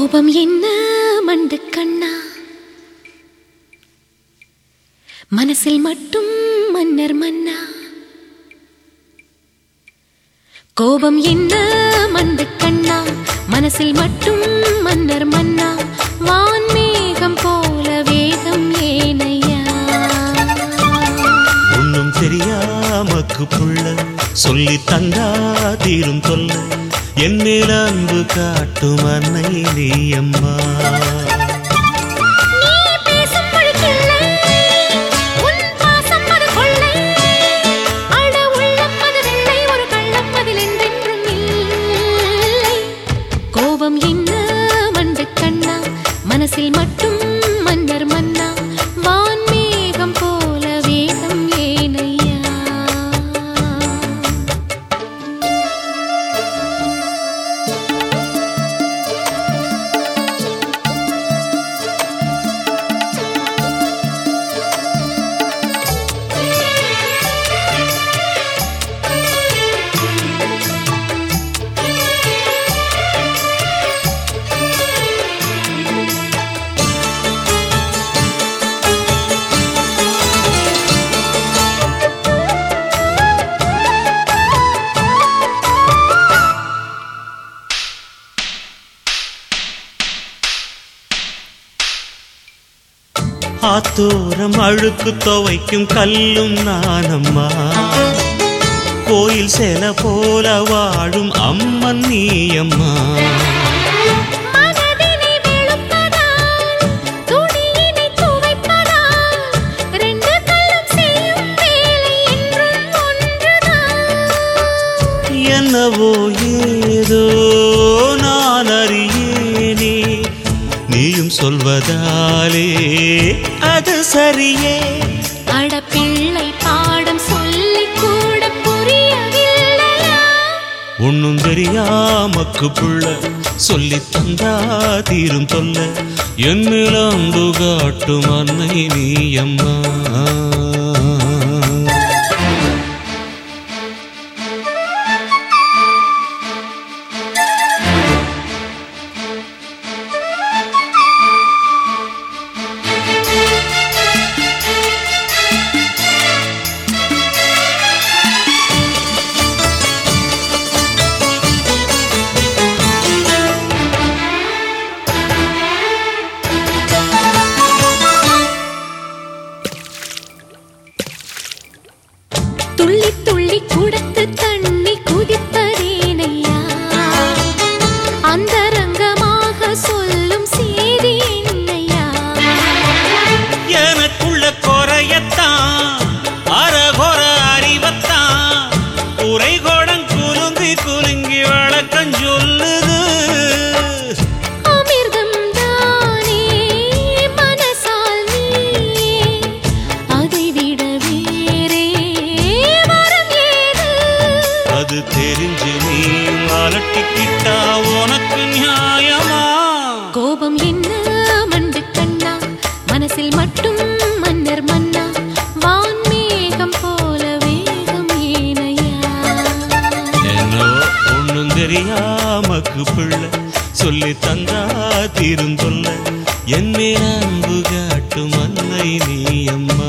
கோபம் என்ன மண்டு கண்ணா, மனசில் மட்டும் மன்னர் மன்னா. கோபம் என்ன மண்டு கண்ணா, மனசில் மட்டும் மன்னர் மன்னா. வான்மேகம் போல வேகம் ஏனையா, ஒன்னும் தெரியாமக்கு புள்ள சொல்லி தந்தா தீரும் தொல்ல. என் மேல் அன்பு காட்டும் அன்னை நீ அம்மா. கோபம் என்ன மண்டு கண்ணா, மனசில் மட்டும் மன்னர் மன்னா. வான்மேகம் போல வேகம் ஏனையா. ஆத்தோரம் அழுக்கு துவைக்கும் கல்லும் நானம்மா. கோயில் சேல போல வாழும் அம்மன் நீ அம்மா. என்னவோ ஏதோ நான் அறியேனே, நீயும் சொல்வதாலே அது சரியே. அடப்பிள்ளை பாடம் சொல்லி கூட புரியவில்லையா. ஒன்னும் தெரியாமக்கு புள்ள சொல்லி தந்தா தீரும் தொல்ல. என் மேல் அன்பு காட்டும் அன்னை நீ அம்மா. துள்ளி துள்ளி குடத்து தண்ணி குதிப்பதேனையா, அந்தரங்கமாக சொல்லும் செய்தி என்னையா. எனக்குள்ள குறையத்தான் அரகொர அறிவத்தான் உரை கோடம் குலுங்கி குலுங்கி வழக்கம் சொல்லுது. அமிர்தம் தானே மனசால் நீயே, அதை விட வேறே வரம் ஏது. அது தெரிஞ்சு நீ அலட்டிக்கிட்டா உனக்கு நியாயமா? கோபம் என்ன மண்டு கண்ணா, மனசில் மட்டும் மன்னர் மன்னா. வான்மேகம் போல வேகம் ஏனையா. என்னோ ஒன்னும் தெரியாமக்கு பிள்ளை சொல்லி தந்தா தீரும் தொல்ல. என் மேல் அன்பு காட்டும் அன்னை நீ அம்மா.